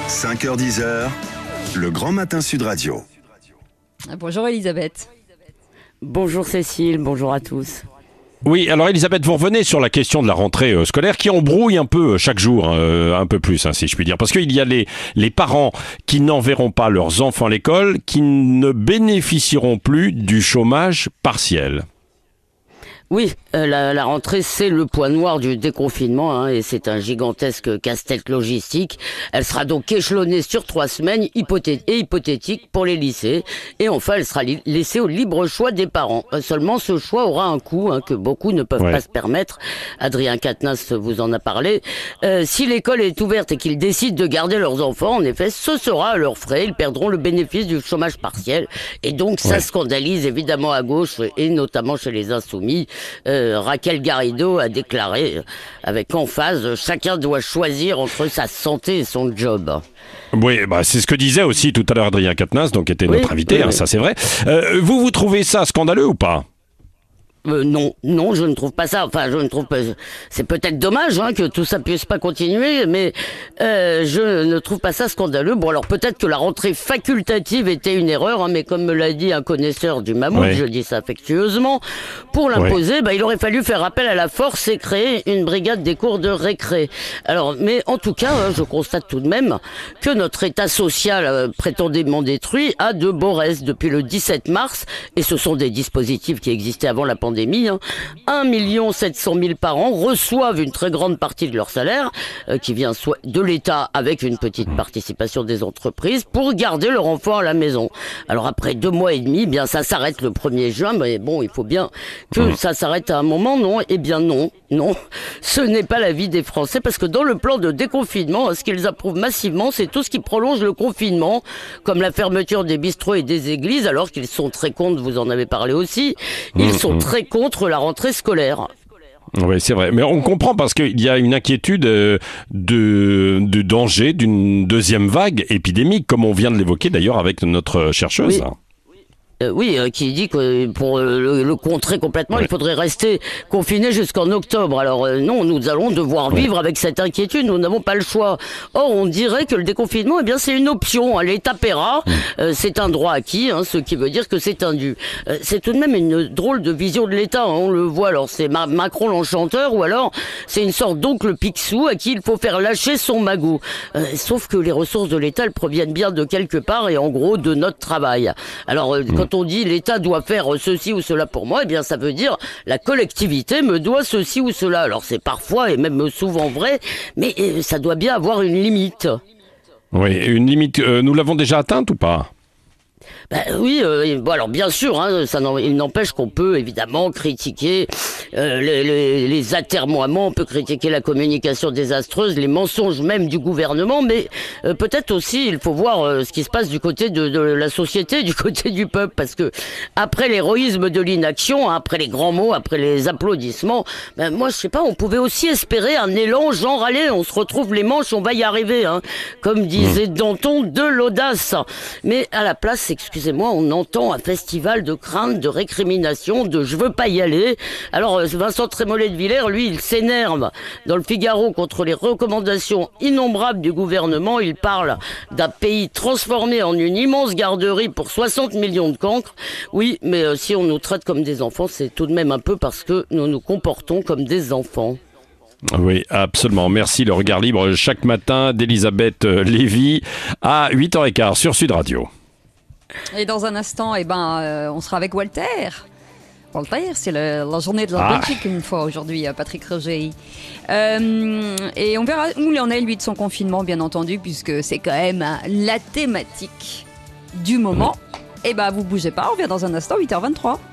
5h-10h, le Grand Matin Sud Radio. Bonjour Elisabeth. Bonjour Cécile, bonjour à tous. Oui, alors Elisabeth, vous revenez sur la question de la rentrée scolaire qui embrouille un peu chaque jour, un peu plus, si je puis dire. Parce qu'il y a les parents qui n'enverront pas leurs enfants à l'école, qui ne bénéficieront plus du chômage partiel. Oui, la rentrée, c'est le point noir du déconfinement, et c'est un gigantesque casse-tête logistique. Elle sera donc échelonnée sur 3 semaines, hypothétique pour les lycées. Et enfin, elle sera laissée au libre choix des parents. Seulement, ce choix aura un coût que beaucoup ne peuvent pas se permettre. Adrien Quatennens vous en a parlé. Si l'école est ouverte et qu'ils décident de garder leurs enfants, en effet, ce sera à leurs frais. Ils perdront le bénéfice du chômage partiel. Et donc, ça scandalise évidemment à gauche, et notamment chez les Insoumis. Raquel Garrido a déclaré avec emphase: chacun doit choisir entre sa santé et son job. Oui, c'est ce que disait aussi tout à l'heure Adrien Quatennens, donc était notre invité, ça c'est vrai. Vous trouvez ça scandaleux ou pas ? Non, je ne trouve pas ça. Enfin, je ne trouve pas. C'est peut-être dommage que tout ça puisse pas continuer, mais je ne trouve pas ça scandaleux. Bon, alors peut-être que la rentrée facultative était une erreur, mais comme me l'a dit un connaisseur du mammouth, je dis ça affectueusement, pour l'imposer, il aurait fallu faire appel à la force et créer une brigade des cours de récré. Alors, mais en tout cas, je constate tout de même que notre état social prétendument détruit a de beaux restes depuis le 17 mars, et ce sont des dispositifs qui existaient avant la pandémie. 1 700 000 parents reçoivent une très grande partie de leur salaire qui vient soit de l'État avec une petite participation des entreprises pour garder leur enfant à la maison. Alors après 2 mois et demi, ça s'arrête le 1er juin, mais bon, il faut bien que ça s'arrête à un moment, non ? Eh bien non, ce n'est pas l'avis des Français, parce que dans le plan de déconfinement, ce qu'ils approuvent massivement, c'est tout ce qui prolonge le confinement, comme la fermeture des bistrots et des églises, alors qu'ils sont très contre, vous en avez parlé aussi, ils sont très contre la rentrée scolaire. Oui, c'est vrai. Mais on comprend parce qu'il y a une inquiétude de danger d'une deuxième vague épidémique, comme on vient de l'évoquer d'ailleurs avec notre chercheuse. Qui dit que pour le contrer complètement, il faudrait rester confiné jusqu'en octobre. Alors non, nous allons devoir vivre avec cette inquiétude, nous n'avons pas le choix. Or, on dirait que le déconfinement, c'est une option. L'État paiera, c'est un droit acquis, ce qui veut dire que c'est un dû. C'est tout de même une drôle de vision de l'État, on le voit. Alors c'est Macron l'enchanteur, ou alors c'est une sorte d'oncle Picsou à qui il faut faire lâcher son magot. Sauf que les ressources de l'État, elles proviennent bien de quelque part, et en gros de notre travail. Alors quand on dit l'État doit faire ceci ou cela pour moi, ça veut dire la collectivité me doit ceci ou cela. Alors c'est parfois et même souvent vrai, mais ça doit bien avoir une limite. Oui, une limite, nous l'avons déjà atteinte ou pas ? Alors bien sûr, il n'empêche qu'on peut évidemment critiquer les atermoiements, on peut critiquer la communication désastreuse, les mensonges même du gouvernement, mais peut-être aussi il faut voir ce qui se passe du côté de la société, du côté du peuple, parce que après l'héroïsme de l'inaction, après les grands mots, après les applaudissements, moi je sais pas, on pouvait aussi espérer un élan genre allez, on se retrouve les manches, on va y arriver, comme disait Danton, de l'audace. Mais à la place, excusez-moi, on entend un festival de crainte, de récrimination, de je veux pas y aller. Alors Vincent Trémollet de Villers, lui, il s'énerve dans le Figaro contre les recommandations innombrables du gouvernement. Il parle d'un pays transformé en une immense garderie pour 60 millions de cancres. Oui, mais si on nous traite comme des enfants, c'est tout de même un peu parce que nous nous comportons comme des enfants. Oui, absolument. Merci. Le regard libre chaque matin d'Elisabeth Lévy à 8h15 sur Sud Radio. Et dans un instant, on sera avec Walter. Walter, c'est la journée de la Belgique une fois aujourd'hui, Patrick Roger. Et on verra où il en est, lui, de son confinement, bien entendu, puisque c'est quand même la thématique du moment. Et vous bougez pas, on revient dans un instant, 8h23.